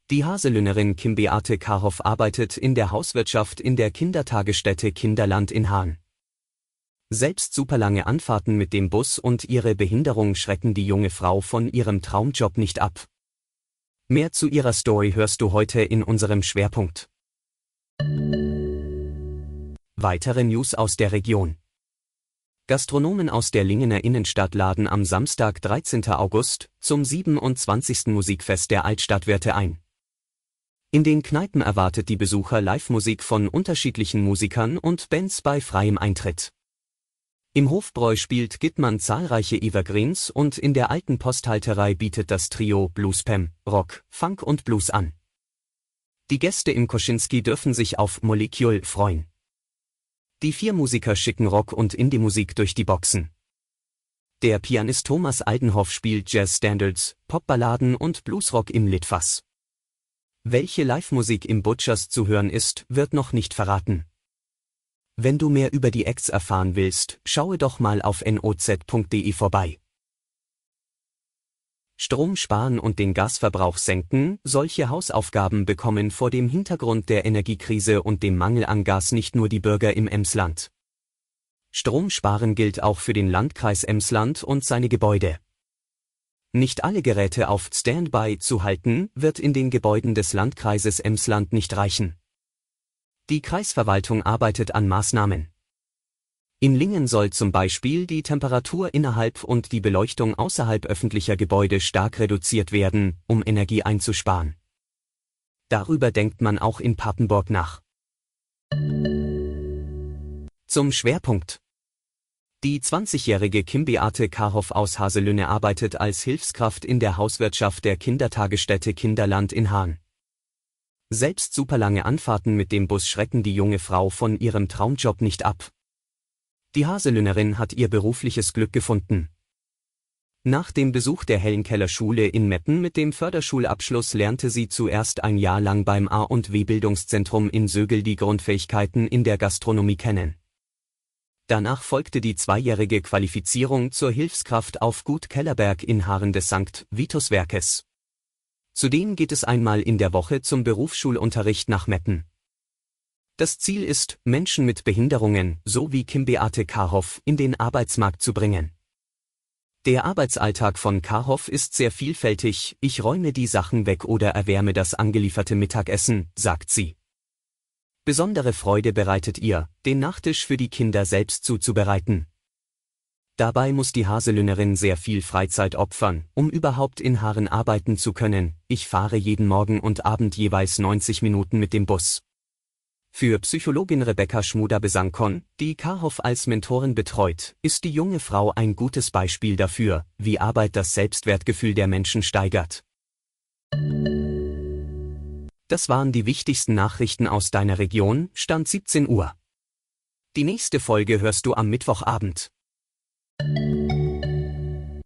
Die Haselünnerin Kim Beate Karhoff arbeitet in der Hauswirtschaft in der Kindertagesstätte Kinderland in Haan. Selbst superlange Anfahrten mit dem Bus und ihre Behinderung schrecken die junge Frau von ihrem Traumjob nicht ab. Mehr zu ihrer Story hörst du heute in unserem Schwerpunkt. Weitere News aus der Region. Gastronomen aus der Lingener Innenstadt laden am Samstag, 13. August, zum 27. Musikfest der Altstadtwirte ein. In den Kneipen erwartet die Besucher Live-Musik von unterschiedlichen Musikern und Bands bei freiem Eintritt. Im Hofbräu spielt Gittmann zahlreiche Evergreens und in der alten Posthalterei bietet das Trio Bluespam, Rock, Funk und Blues an. Die Gäste im Koschinski dürfen sich auf Molecule freuen. Die 4 Musiker schicken Rock- und Indie-Musik durch die Boxen. Der Pianist Thomas Aldenhoff spielt Jazz-Standards, Popballaden und Bluesrock im Litfass. Welche Live-Musik im Butchers zu hören ist, wird noch nicht verraten. Wenn du mehr über die Acts erfahren willst, schaue doch mal auf noz.de vorbei. Strom sparen und den Gasverbrauch senken, solche Hausaufgaben bekommen vor dem Hintergrund der Energiekrise und dem Mangel an Gas nicht nur die Bürger im Emsland. Strom sparen gilt auch für den Landkreis Emsland und seine Gebäude. Nicht alle Geräte auf Standby zu halten, wird in den Gebäuden des Landkreises Emsland nicht reichen. Die Kreisverwaltung arbeitet an Maßnahmen. In Lingen soll zum Beispiel die Temperatur innerhalb und die Beleuchtung außerhalb öffentlicher Gebäude stark reduziert werden, um Energie einzusparen. Darüber denkt man auch in Papenburg nach. Zum Schwerpunkt. Die 20-jährige Kim Beate Karhoff aus Haselünne arbeitet als Hilfskraft in der Hauswirtschaft der Kindertagesstätte Kinderland in Haan. Selbst superlange Anfahrten mit dem Bus schrecken die junge Frau von ihrem Traumjob nicht ab. Die Haselünnerin hat ihr berufliches Glück gefunden. Nach dem Besuch der Hellenkeller Schule in Meppen mit dem Förderschulabschluss lernte sie zuerst ein Jahr lang beim A&W-Bildungszentrum in Sögel die Grundfähigkeiten in der Gastronomie kennen. Danach folgte die 2-jährige Qualifizierung zur Hilfskraft auf Gut Kellerberg in Haaren des St. Vituswerkes. Zudem geht es einmal in der Woche zum Berufsschulunterricht nach Meppen. Das Ziel ist, Menschen mit Behinderungen, so wie Kim Beate Karhoff, in den Arbeitsmarkt zu bringen. Der Arbeitsalltag von Karhoff ist sehr vielfältig, ich räume die Sachen weg oder erwärme das angelieferte Mittagessen, sagt sie. Besondere Freude bereitet ihr, den Nachtisch für die Kinder selbst zuzubereiten. Dabei muss die Haselünnerin sehr viel Freizeit opfern, um überhaupt in Haaren arbeiten zu können. Ich fahre jeden Morgen und Abend jeweils 90 Minuten mit dem Bus. Für Psychologin Rebecca Schmuder-Besankon, die Karhoff als Mentorin betreut, ist die junge Frau ein gutes Beispiel dafür, wie Arbeit das Selbstwertgefühl der Menschen steigert. Das waren die wichtigsten Nachrichten aus deiner Region, Stand 17 Uhr. Die nächste Folge hörst du am Mittwochabend.